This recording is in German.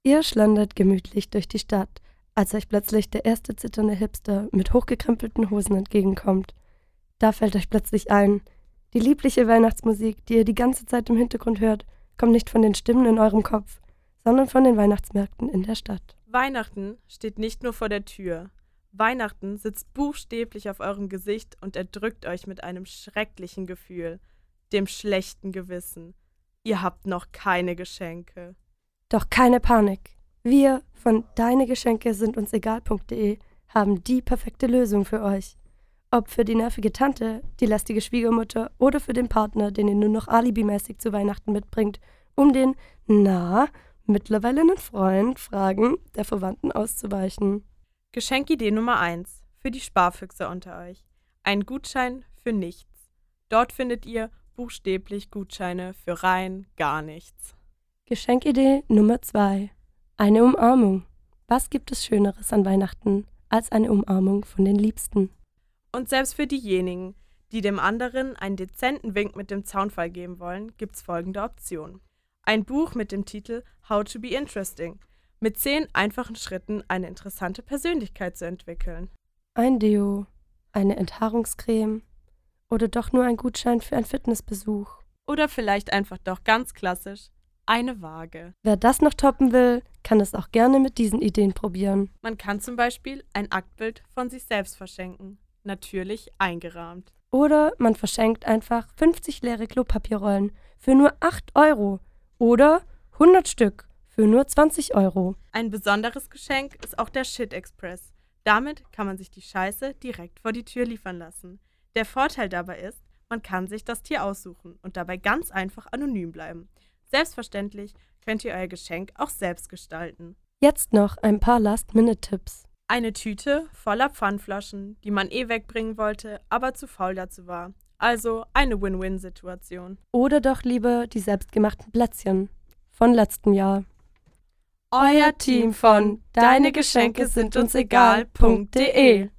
Ihr schlendert gemütlich durch die Stadt, als euch plötzlich der erste zitternde Hipster mit hochgekrempelten Hosen entgegenkommt. Da fällt euch plötzlich ein, die liebliche Weihnachtsmusik, die ihr die ganze Zeit im Hintergrund hört, kommt nicht von den Stimmen in eurem Kopf, sondern von den Weihnachtsmärkten in der Stadt. Weihnachten steht nicht nur vor der Tür. Weihnachten sitzt buchstäblich auf eurem Gesicht und erdrückt euch mit einem schrecklichen Gefühl, dem schlechten Gewissen. Ihr habt noch keine Geschenke. Doch keine Panik. Wir von deinegeschenke-sind-uns-egal.de haben die perfekte Lösung für euch. Ob für die nervige Tante, die lästige Schwiegermutter oder für den Partner, den ihr nur noch alibimäßig zu Weihnachten mitbringt, um den, mittlerweile einen Freund, Fragen der Verwandten auszuweichen. Geschenkidee Nummer 1 für die Sparfüchse unter euch. Ein Gutschein für nichts. Dort findet ihr buchstäblich Gutscheine für rein gar nichts. Geschenkidee Nummer 2. Eine Umarmung. Was gibt es Schöneres an Weihnachten als eine Umarmung von den Liebsten? Und selbst für diejenigen, die dem anderen einen dezenten Wink mit dem Zaunfall geben wollen, gibt's folgende Option. Ein Buch mit dem Titel How to be Interesting. Mit 10 einfachen Schritten, eine interessante Persönlichkeit zu entwickeln. Ein Deo, eine Enthaarungscreme oder doch nur ein Gutschein für einen Fitnessbesuch. Oder vielleicht einfach doch ganz klassisch, eine Waage. Wer das noch toppen will, kann es auch gerne mit diesen Ideen probieren. Man kann zum Beispiel ein Aktbild von sich selbst verschenken. Natürlich eingerahmt. Oder man verschenkt einfach 50 leere Klopapierrollen für nur 8 Euro. Oder 100 Stück für nur 20 Euro. Ein besonderes Geschenk ist auch der Shit Express. Damit kann man sich die Scheiße direkt vor die Tür liefern lassen. Der Vorteil dabei ist, man kann sich das Tier aussuchen und dabei ganz einfach anonym bleiben. Selbstverständlich könnt ihr euer Geschenk auch selbst gestalten. Jetzt noch ein paar Last-Minute-Tipps. Eine Tüte voller Pfandflaschen, die man wegbringen wollte, aber zu faul dazu war. Also eine Win-Win-Situation. Oder doch lieber die selbstgemachten Plätzchen von letztem Jahr. Euer Team von deinegeschenke-sind-uns-egal.de